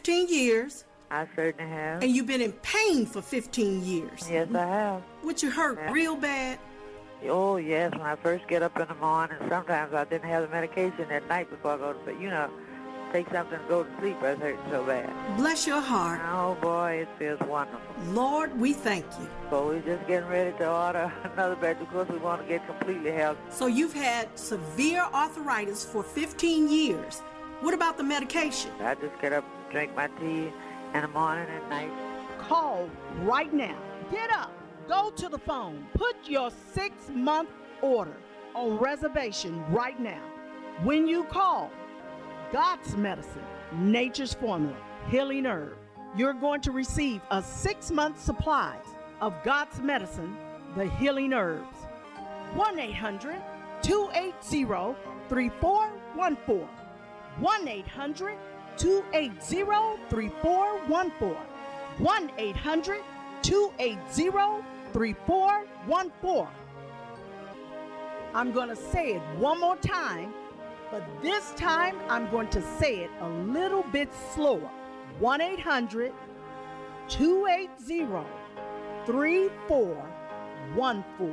15 years. I certainly have. And you've been in pain for 15 years. Yes, I have. Would you hurt real bad? Oh, yes. When I first get up in the morning, sometimes I didn't have the medication at night before I go to bed. You know, take something to go to sleep. I was hurting so bad. Bless your heart. Oh, boy, it feels wonderful. Lord, we thank you. So we're just getting ready to order another batch because we want to get completely healthy. So you've had severe arthritis for 15 years. What about the medication? I just get up and drink my tea in the morning and night. Call right now. Get up. Go to the phone. Put your 6-month order on reservation right now. When you call, God's Medicine, Nature's Formula, Healing Herb, you're going to receive a 6-month supply of God's Medicine, the Healing Herbs. 1-800-280-3414. 1-800-280-3414. 1-800-280-3414. I'm going to say it one more time, but this time I'm going to say it a little bit slower. 1-800-280-3414.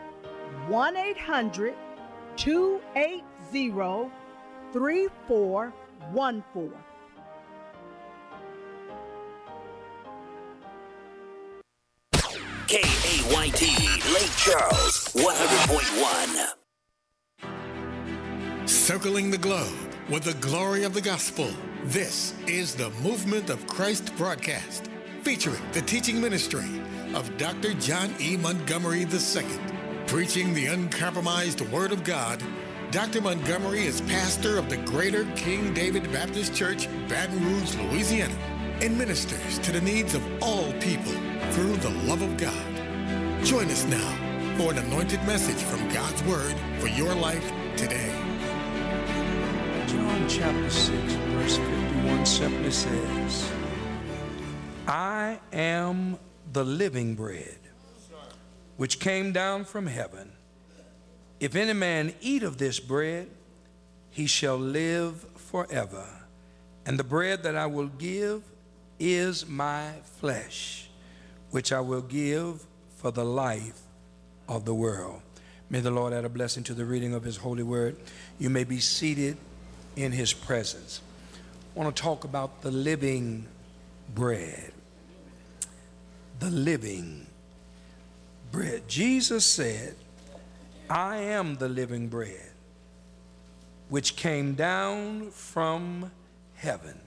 1-800-280-3414. KAYT Lake Charles 100.1. Circling the globe with the glory of the gospel. This is the Movement of Christ broadcast, featuring the teaching ministry of Dr. John E. Montgomery II. Preaching the uncompromised Word of God, Dr. Montgomery is pastor of the Greater King David Baptist Church, Baton Rouge, Louisiana, and ministers to the needs of all people through the love of God. Join us now for an anointed message from God's Word for your life today. John chapter 6, verse 51 simply says, I am the living bread, which came down from heaven. If any man eat of this bread, he shall live forever. And the bread that I will give is my flesh, which I will give for the life of the world. May the Lord add a blessing to the reading of his holy word. You may be seated in his presence. I want to talk about the living bread. The living bread. Jesus said, I am the living bread, which came down from heaven.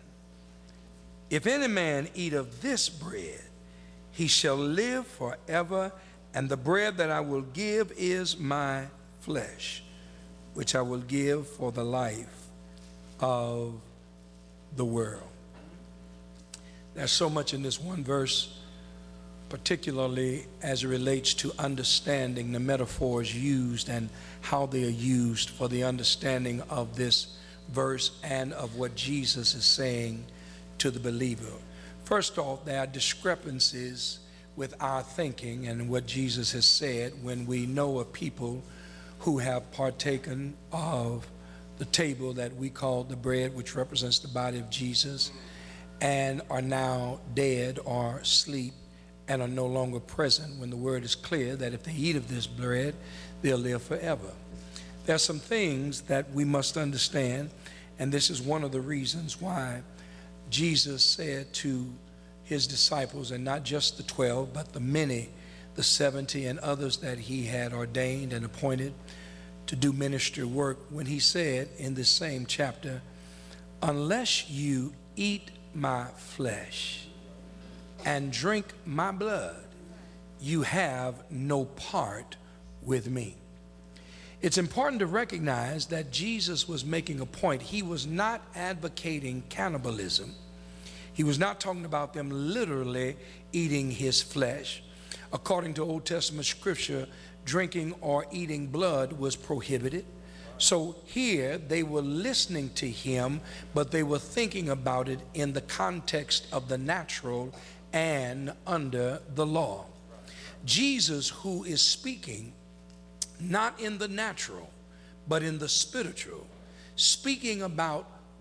If any man eat of this bread, he shall live forever, and the bread that I will give is my flesh, which I will give for the life of the world. There's so much in this one verse, particularly as it relates to understanding the metaphors used and how they are used for the understanding of this verse and of what Jesus is saying to the believer. First off, there are discrepancies with our thinking and what Jesus has said when we know of people who have partaken of the table that we call the bread, which represents the body of Jesus, and are now dead or asleep and are no longer present, when the word is clear that if they eat of this bread, they'll live forever. There are some things that we must understand, and this is one of the reasons why Jesus said to his disciples, and not just the 12, but the many, the 70 and others that he had ordained and appointed to do ministry work, when he said in this same chapter, unless you eat my flesh and drink my blood, you have no part with me. It's important to recognize that Jesus was making a point. He was not advocating cannibalism. He was not talking about them literally eating his flesh. According to Old Testament scripture, drinking or eating blood was prohibited. So here they were listening to him, but they were thinking about it in the context of the natural and under the law. Jesus, who is speaking not in the natural, but in the spiritual, speaking about what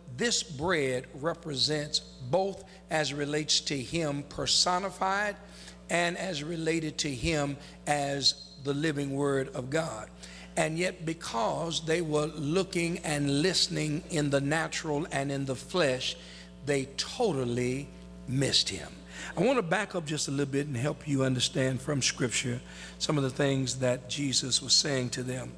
this bread represents both as it relates to him personified and as related to him as the living word of God. And yet, because they were looking and listening in the natural and in the flesh, they totally missed him. I want to back up just a little bit and help you understand from Scripture some of the things that Jesus was saying to them.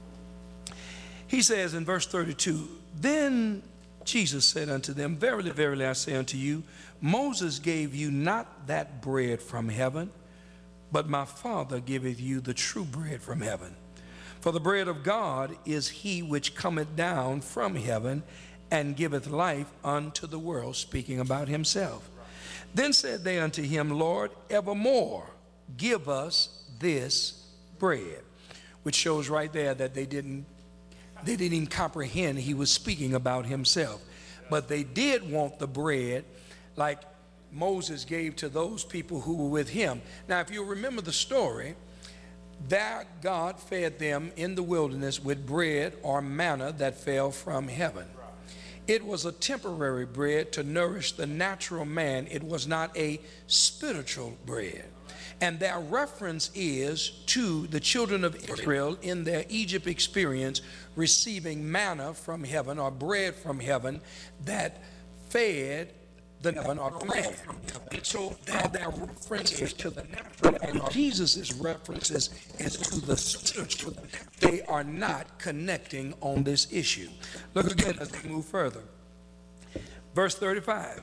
He says in verse 32, then Jesus said unto them, verily, verily, I say unto you, Moses gave you not that bread from heaven, but my Father giveth you the true bread from heaven. For the bread of God is he which cometh down from heaven and giveth life unto the world, speaking about himself. Then said they unto him, Lord, evermore give us this bread. Which shows right there that they didn't even comprehend he was speaking about himself. But they did want the bread like Moses gave to those people who were with him. Now, if you remember the story, that God fed them in the wilderness with bread or manna that fell from heaven. It was a temporary bread to nourish the natural man. It was not a spiritual bread. And their reference is to the children of Israel in their Egypt experience receiving manna from heaven or bread from heaven that fed the heaven or the man. So their reference is to the natural, and Jesus' references is to the spiritual. They are not connecting on this issue. Look again as they move further. Verse 35.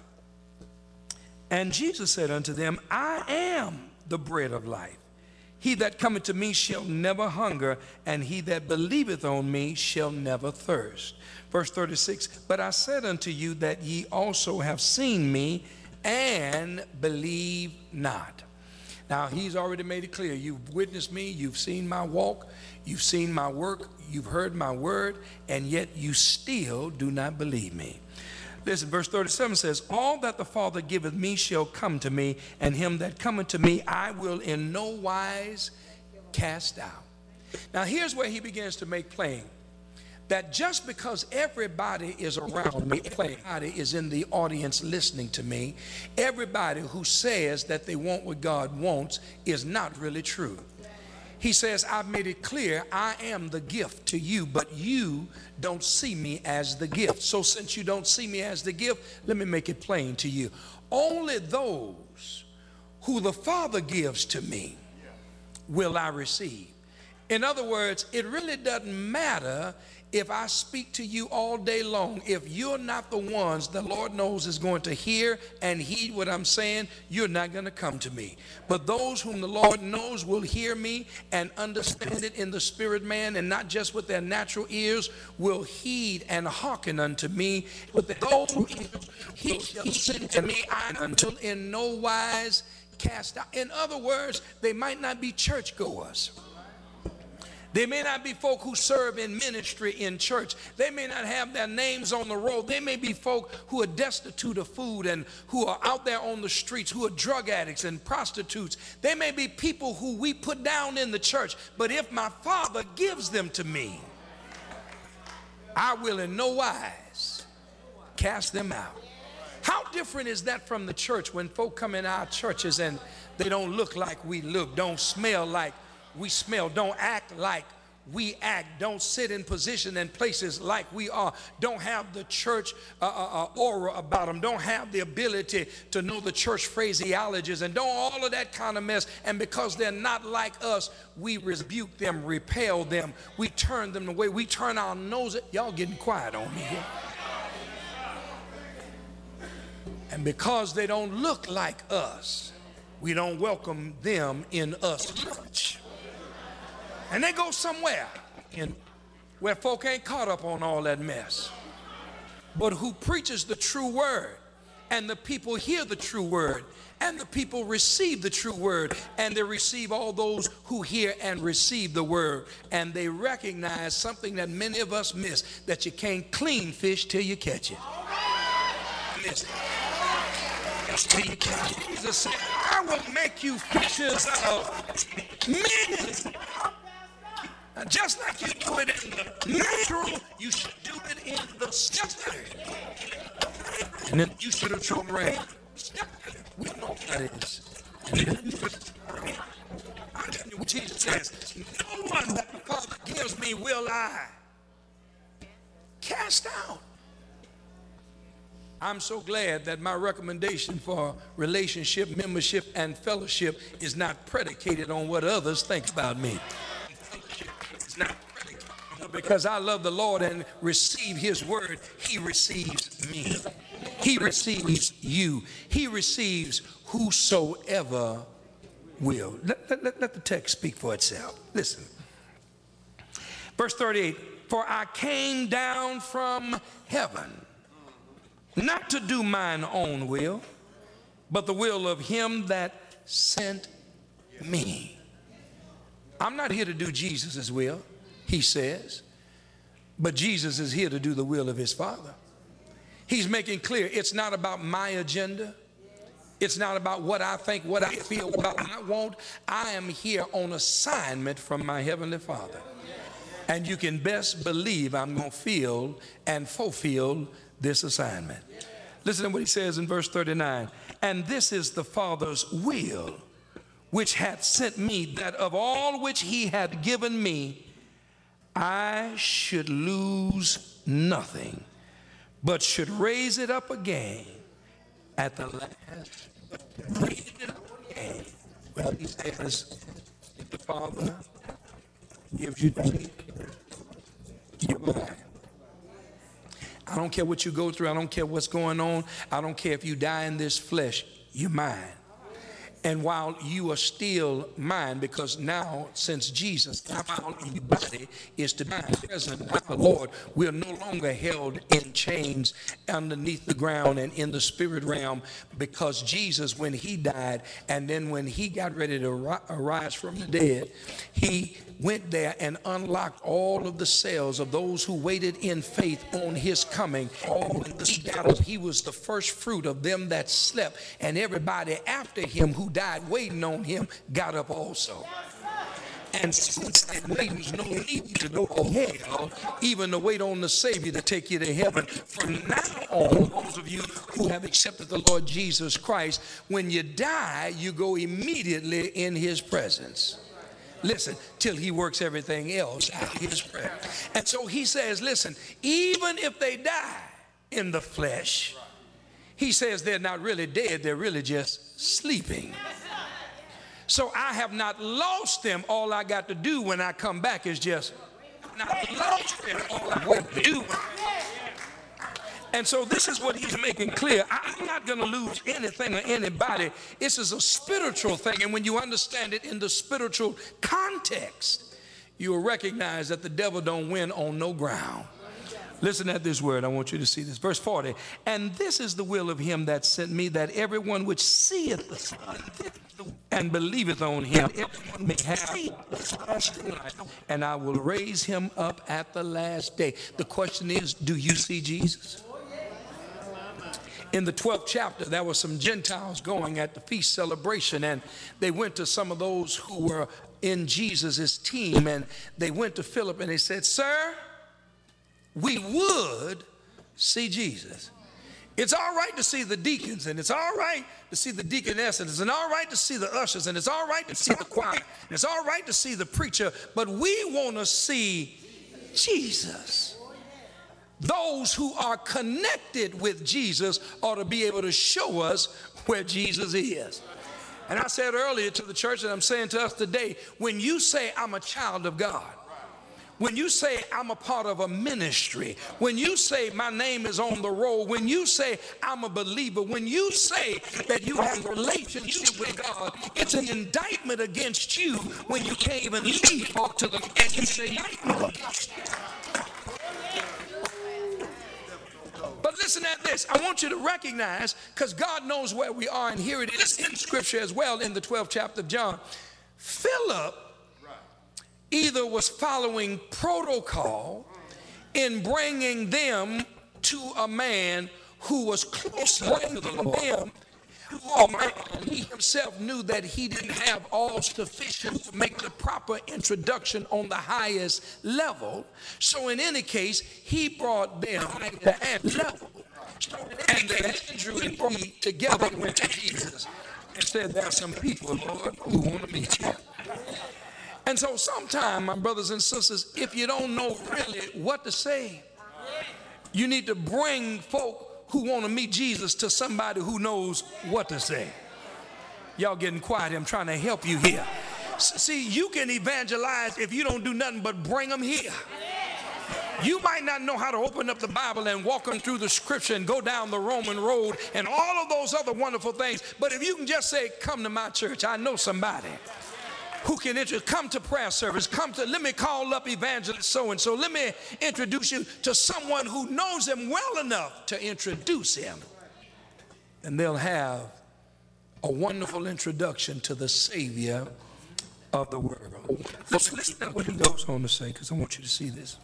And Jesus said unto them, I am the bread of life. He that cometh to me shall never hunger, and he that believeth on me shall never thirst. Verse 36, but I said unto you that ye also have seen me and believe not. Now, he's already made it clear. You've witnessed me, you've seen my walk, you've seen my work, you've heard my word, and yet you still do not believe me. Listen, verse 37 says, all that the Father giveth me shall come to me, and him that cometh to me I will in no wise cast out. Now, here's where he begins to make plain that just because everybody is around me, everybody is in the audience listening to me, everybody who says that they want what God wants is not really true. He says, I've made it clear, I am the gift to you, but you don't see me as the gift. So since you don't see me as the gift, let me make it plain to you. Only those who the Father gives to me will I receive. In other words, it really doesn't matter if I speak to you all day long. If you're not the ones the Lord knows is going to hear and heed what I'm saying, you're not going to come to me. But those whom the Lord knows will hear me and understand it in the spirit man, and not just with their natural ears, will heed and hearken unto me. With those who he shall send to me, I until in no wise cast out. In other words, they might not be churchgoers. They may not be folk who serve in ministry in church. They may not have their names on the roll. They may be folk who are destitute of food and who are out there on the streets, who are drug addicts and prostitutes. They may be people who we put down in the church. But if my Father gives them to me, I will in no wise cast them out. How different is that from the church when folk come in our churches and they don't look like we look, don't smell like we smell, don't act like we act, don't sit in position and places like we are, don't have the church aura about them, don't have the ability to know the church phraseologies, and don't all of that kind of mess. And because they're not like us, we rebuke them, repel them, we turn them away, we turn our nose at. Y'all getting quiet on me here. And because they don't look like us, we don't welcome them in us church. And they go somewhere where folk ain't caught up on all that mess, but who preaches the true word, and the people hear the true word, and the people receive the true word, and they receive all those who hear and receive the word, and they recognize something that many of us miss, that you can't clean fish till you catch it. Till you catch it. Jesus said, I will make you fishers of men. Just like you do it in the natural, you should do it in the spirit. And then you should have shown right. We know what that is. And then you should I tell you what Jesus says. No one that the Father gives me will I cast out. I'm so glad that my recommendation for relationship, membership, and fellowship is not predicated on what others think about me. It's not predicated because I love the Lord and receive his word. He receives me. He receives you. He receives whosoever will. Let the text speak for itself. Listen. Verse 38, for I came down from heaven, not to do mine own will, but the will of him that sent me. I'm not here to do Jesus' will, he says, but Jesus is here to do the will of his Father. He's making clear it's not about my agenda. It's not about what I think, what I feel, what I want. I am here on assignment from my Heavenly Father. And you can best believe I'm going to feel and fulfill this assignment. Listen to what he says in verse 39. And this is the Father's will, which hath sent me, that of all which he had given me, I should lose nothing, but should raise it up again at the last. Raise it up again. Well, he says, if the Father gives you the you're mine. I don't care what you go through. I don't care what's going on. I don't care if you die in this flesh. You're mine. And while you are still mine, because now, since Jesus came out in your body, is to be present with the Lord, we are no longer held in chains underneath the ground and in the spirit realm, because Jesus, when he died, and then when he got ready to arise from the dead, he went there and unlocked all of the cells of those who waited in faith on his coming. He was the first fruit of them that slept, and everybody after him who died waiting on him got up also. And since that waiting, there's no need to go to hell, even to wait on the Savior to take you to heaven. From now on, those of you who have accepted the Lord Jesus Christ, when you die, you go immediately in his presence. Listen, till he works everything else out of his prayer. And so he says, listen, even if they die in the flesh, he says they're not really dead, they're really just sleeping. So I have not lost them. All I got to do when I come back is just not lost them. All I got to do. And so this is what he's making clear. I'm not going to lose anything or anybody. This is a spiritual thing. And when you understand it in the spiritual context, you will recognize that the devil don't win on no ground. Listen at this word. I want you to see this. Verse 40. And this is the will of him that sent me, that everyone which seeth the Son and believeth on him may have everlasting life, and I will raise him up at the last day. The question is, do you see Jesus? In the 12th chapter, there were some Gentiles going at the feast celebration, and they went to some of those who were in Jesus's team, and they went to Philip and they said, sir, we would see Jesus. It's all right to see the deacons, and it's all right to see the deaconesses, and all right to see the ushers, and it's all right to see the choir, and it's all right to see the preacher, but we want to see Jesus. Those who are connected with Jesus ought to be able to show us where Jesus is. And I said earlier to the church, and I'm saying to us today, when you say I'm a child of God, when you say I'm a part of a ministry, when you say my name is on the roll, when you say I'm a believer, when you say that you have a relationship with God, it's an indictment against you when you can't even leave to the and you say, but listen at this. I want you to recognize, because God knows where we are, and here it is in Scripture as well in the 12th chapter of John. Philip either was following protocol in bringing them to a man who was closer to them, Oh, man. He himself knew that he didn't have all sufficient to make the proper introduction on the highest level. So in any case, he brought them at the level. And Andrew and me together went to Jesus and said, there are some people, Lord, who want to meet you. And so sometime, my brothers and sisters, if you don't know really what to say, you need to bring folk who want to meet Jesus to somebody who knows what to say. Y'all getting quiet. I'm trying to help you here. See, you can evangelize if you don't do nothing but bring them here. You might not know how to open up the Bible and walk them through the scripture and go down the Roman road and all of those other wonderful things. But if you can just say, come to my church, I know somebody who can come to prayer service, let me call up evangelist so-and-so. Let me introduce you to someone who knows him well enough to introduce him. And they'll have a wonderful introduction to the Savior of the world. Listen to what he goes on to say, because I want you to see this.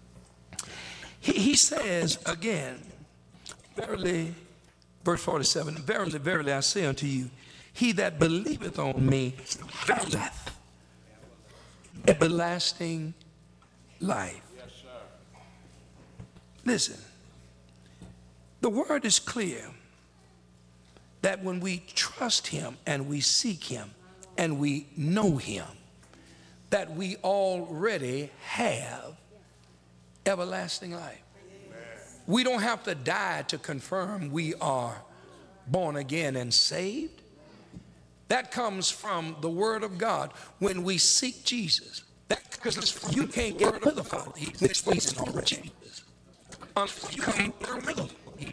He says again, verily, verse 47, verily, verily, I say unto you, he that believeth on me hath everlasting life. Yes, sir. Listen, the word is clear that when we trust him and we seek him and we know him, that we already have everlasting life. Amen. We don't have to die to confirm we are born again and saved. That comes from the word of God when we seek Jesus. Because you can't get to the Father. He's already Jesus. You come through me.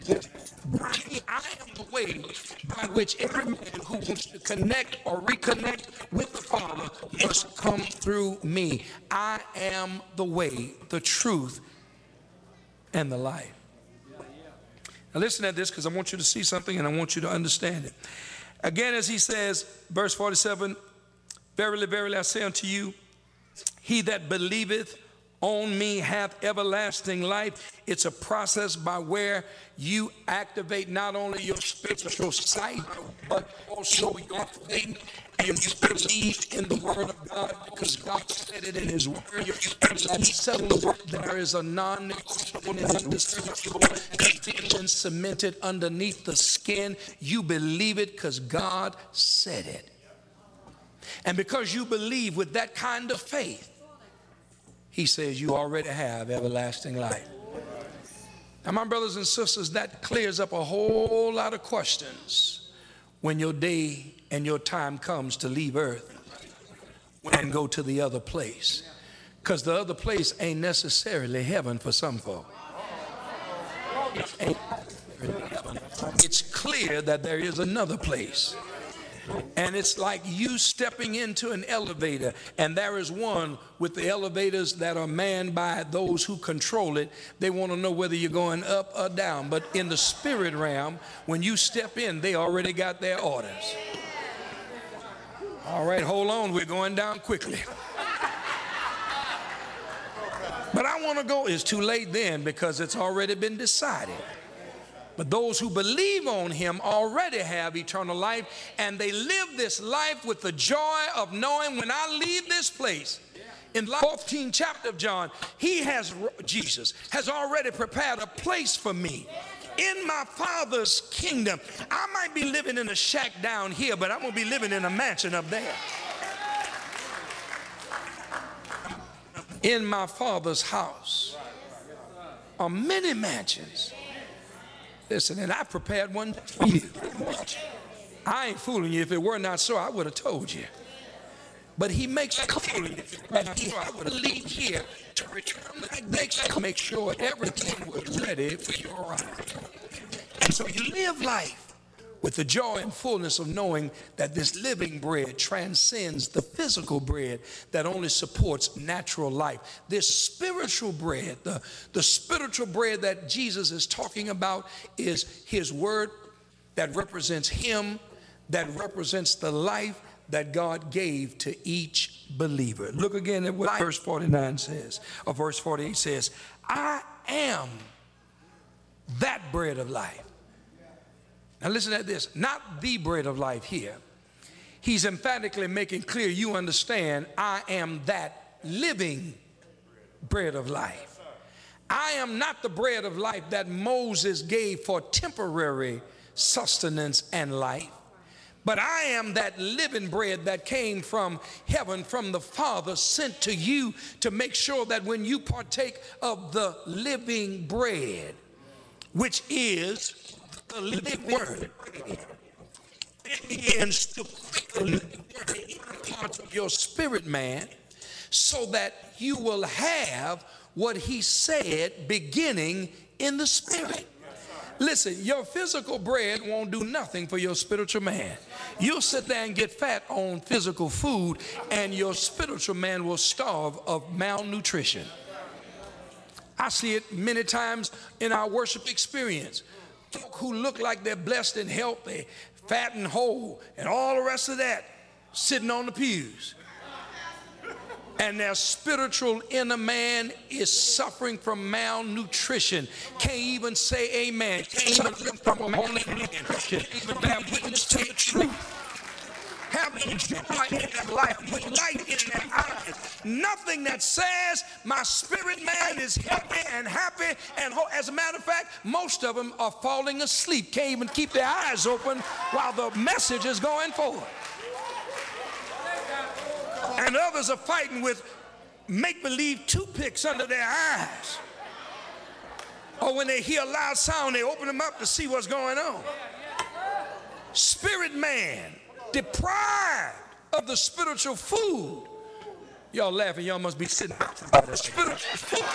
I am the way by which every man who wants to connect or reconnect with the Father must come through me. I am the way, the truth, and the life. Now listen to this, because I want you to see something and I want you to understand it. Again, as he says, verse 47, verily, verily, I say unto you, he that believeth on me hath everlasting life. It's a process by where you activate not only your spiritual sight, but also your faith, and you believe in the word of God because God said it in his word. And he settled the word. There is a non-negotiable, non-discernible conviction cemented underneath the skin. You believe it because God said it. And because you believe with that kind of faith, he says you already have everlasting life. Now, my brothers and sisters, that clears up a whole lot of questions when your day and your time comes to leave earth and go to the other place. Because the other place ain't necessarily heaven for some folk. It's clear that there is another place. And it's like you stepping into an elevator, and there is one with the elevators that are manned by those who control it. They want to know whether you're going up or down. But in the spirit realm, when you step in, they already got their orders. All right, hold on. We're going down quickly. But I want to go. It's too late then because it's already been decided. But those who believe on him already have eternal life, and they live this life with the joy of knowing when I leave this place. In the 14th chapter of John, Jesus has already prepared a place for me in my Father's kingdom. I might be living in a shack down here, but I'm going to be living in a mansion up there. In my Father's house are many mansions. Listen, and I prepared one for you. I ain't fooling you. If it were not so, I would have told you. But he makes it clear that I would leave here to return. Make sure everything was ready for your arrival. And so you live life with the joy and fullness of knowing that this living bread transcends the physical bread that only supports natural life. This spiritual bread, the spiritual bread that Jesus is talking about, is his word that represents him, that represents the life that God gave to each believer. Look again at what verse 49 says, or verse 48 says, I am that bread of life. And listen to this, not the bread of life here. He's emphatically making clear you understand, I am that living bread of life. I am not the bread of life that Moses gave for temporary sustenance and life, but I am that living bread that came from heaven, from the Father, sent to you to make sure that when you partake of the living bread, which is the living word, it begins to quicken parts of your spirit, man, so that you will have what he said beginning in the spirit. Listen, your physical bread won't do nothing for your spiritual man. You'll sit there and get fat on physical food, and your spiritual man will starve of malnutrition. I see it many times in our worship experience. Folk who look like they're blessed and healthy, fat and whole, and all the rest of that, sitting on the pews. And their spiritual inner man is suffering from malnutrition. Can't even say amen. Can't even live from a holy malnutrition. Even bear witness to the truth. Having joy in their life, with light in their eyes. Nothing that says my spirit man is healthy and happy and whole. As a matter of fact, most of them are falling asleep. Can't even keep their eyes open while the message is going forward. And others are fighting with make-believe toothpicks under their eyes. Or when they hear a loud sound, they open them up to see what's going on. Spirit man, deprived of the spiritual food. Y'all laughing, y'all must be sitting by the spiritual food.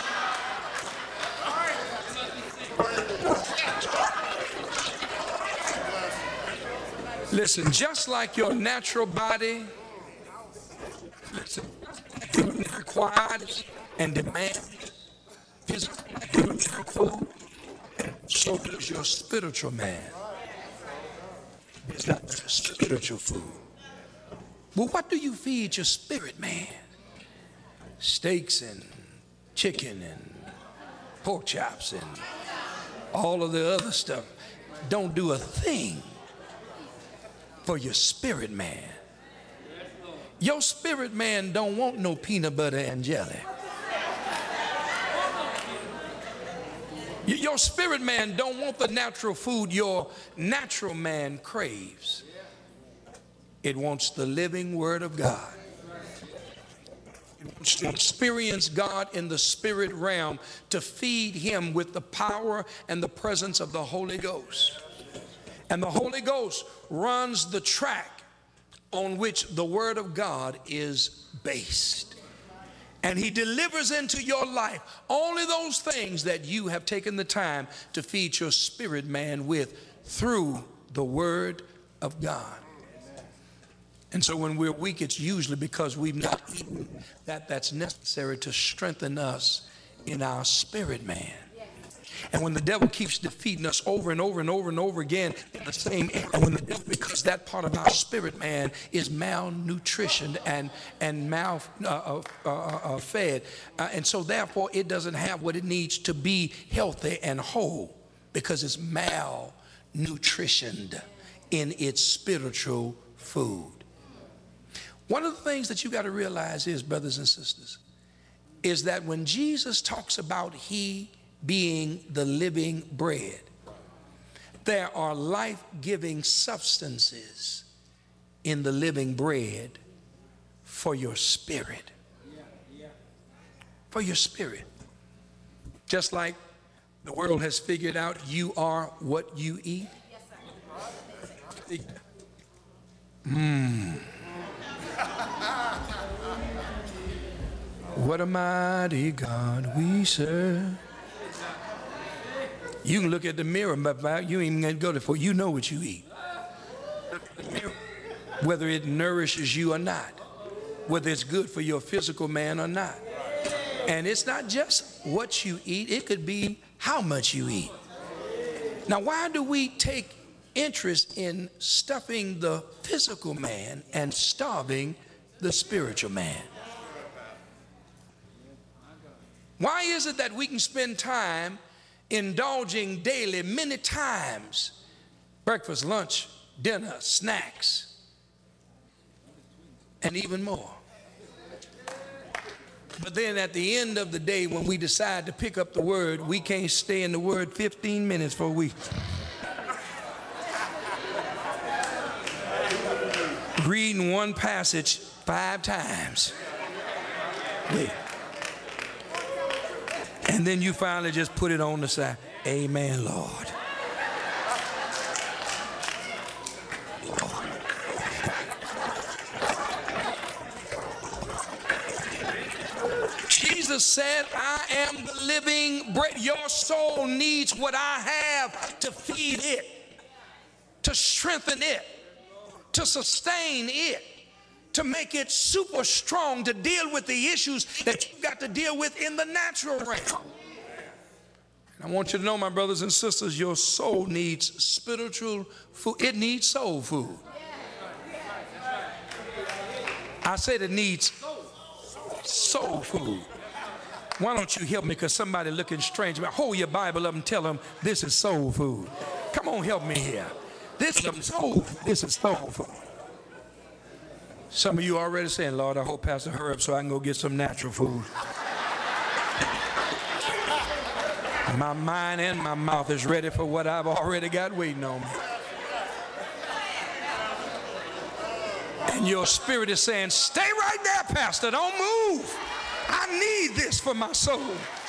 Listen, just like your natural body, listen, required and demands physical food, so does your spiritual man. It's not spiritual food. Well, what do you feed your spirit man? Steaks and chicken and pork chops and all of the other stuff don't do a thing for your spirit man. Your spirit man don't want no peanut butter and jelly. Your spirit man don't want the natural food your natural man craves. It wants the living word of God. It wants to experience God in the spirit realm, to feed him with the power and the presence of the Holy Ghost. And the Holy Ghost runs the track on which the word of God is based. And he delivers into your life only those things that you have taken the time to feed your spirit man with through the word of God. And so when we're weak, it's usually because we've not eaten that's necessary to strengthen us in our spirit man. And when the devil keeps defeating us over and over and over and over again in the same, and when the devil, because that part of our spirit man is malnutritioned and fed, and so therefore it doesn't have what it needs to be healthy and whole, because it's malnutritioned in its spiritual food. One of the things that you got to realize is, brothers and sisters, is that when Jesus talks about he being the living bread, there are life-giving substances in the living bread for your spirit. For your spirit. Just like the world has figured out you are what you eat. What a mighty God we serve. You can look at the mirror, but you ain't even go there, you know what you eat. Whether it nourishes you or not, whether it's good for your physical man or not. And it's not just what you eat, it could be how much you eat. Now, why do we take interest in stuffing the physical man and starving the spiritual man? Why is it that we can spend time indulging daily, many times, breakfast, lunch, dinner, snacks, and even more. But then at the end of the day, when we decide to pick up the word, we can't stay in the word 15 minutes for a week. Reading one passage 5 times. Yeah. And then you finally just put it on the side. Amen, Lord. Jesus said, I am the living bread. Your soul needs what I have to feed it, to strengthen it, to sustain it, to make it super strong, to deal with the issues that you've got to deal with in the natural realm. And I want you to know, my brothers and sisters, your soul needs spiritual food. It needs soul food. I said it needs soul food. Why don't you help me? Because somebody looking strange. Hold your Bible up and tell them this is soul food. Come on, help me here. This is soul food. Some of you already saying, Lord, I hope Pastor hurry up so I can go get some natural food. My mind and my mouth is ready for what I've already got waiting on me. And your spirit is saying, stay right there, Pastor, don't move. I need this for my soul.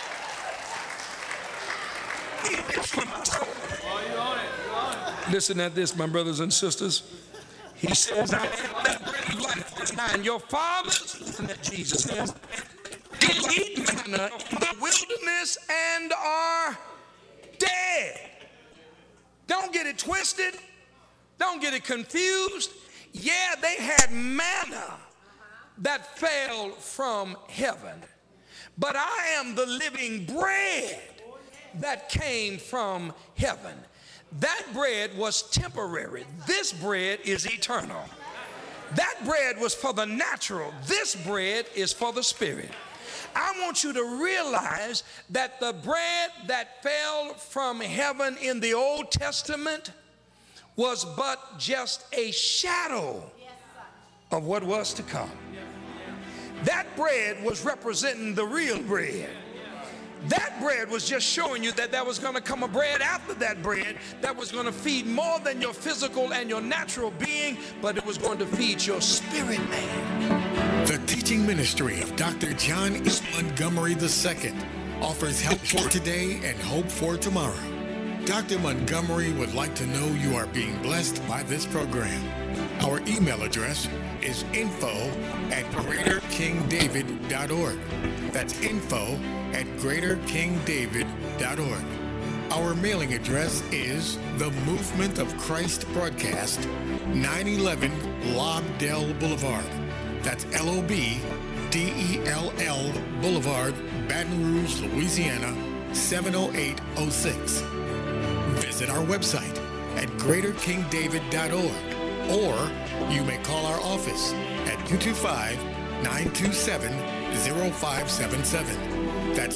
Listen at this, my brothers and sisters. He says, I am that bread of life. And your fathers, listen at Jesus says, did eat manna in the wilderness and are dead. Don't get it twisted. Don't get it confused. Yeah, they had manna that fell from heaven. But I am the living bread that came from heaven. That bread was temporary. This bread is eternal. That bread was for the natural. This bread is for the spirit. I want you to realize that the bread that fell from heaven in the Old Testament was but just a shadow of what was to come. That bread was representing the real bread. That bread was just showing you that there was going to come a bread after that bread that was going to feed more than your physical and your natural being, but it was going to feed your spirit man. The teaching ministry of Dr. John E. Montgomery II offers help for today and hope for tomorrow. Dr. Montgomery would like to know you are being blessed by this program. Our email address is info@greaterkingdavid.org. That's info@greaterkingdavid.org. Our mailing address is The Movement of Christ Broadcast, 911 Lobdell Boulevard. That's LOBDELL Boulevard, Baton Rouge, Louisiana, 70806. Visit our website at greaterkingdavid.org, or you may call our office at 225-927-0577. That's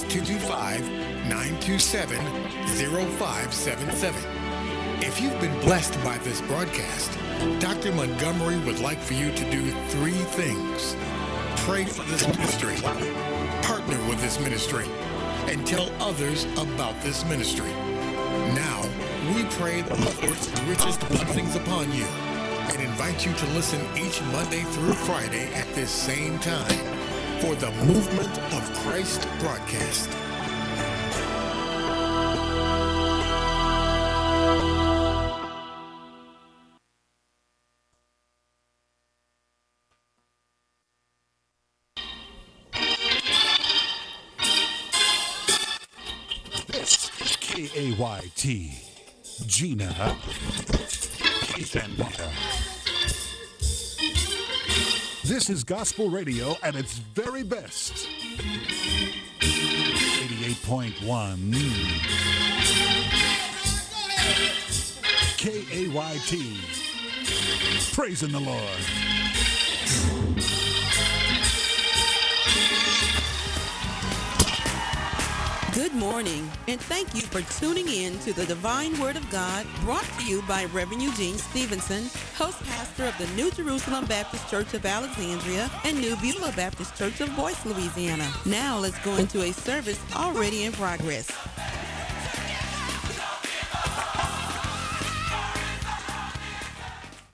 225-927-0577. If you've been blessed by this broadcast, Dr. Montgomery would like for you to do 3 things. Pray for this ministry, partner with this ministry, and tell others about this ministry. Now, we pray the Lord's richest blessings upon you and invite you to listen each Monday through Friday at this same time for the Movement of Christ broadcast. KAYT, Gina, Keith and Walker. This is gospel radio at its very best. 88.1 KAYT. Praising the Lord. Good morning, and thank you for tuning in to the Divine Word of God, brought to you by Reverend Eugene Stevenson, host pastor of the New Jerusalem Baptist Church of Alexandria and New Beulah Baptist Church of Boyce, Louisiana. Now let's go into a service already in progress.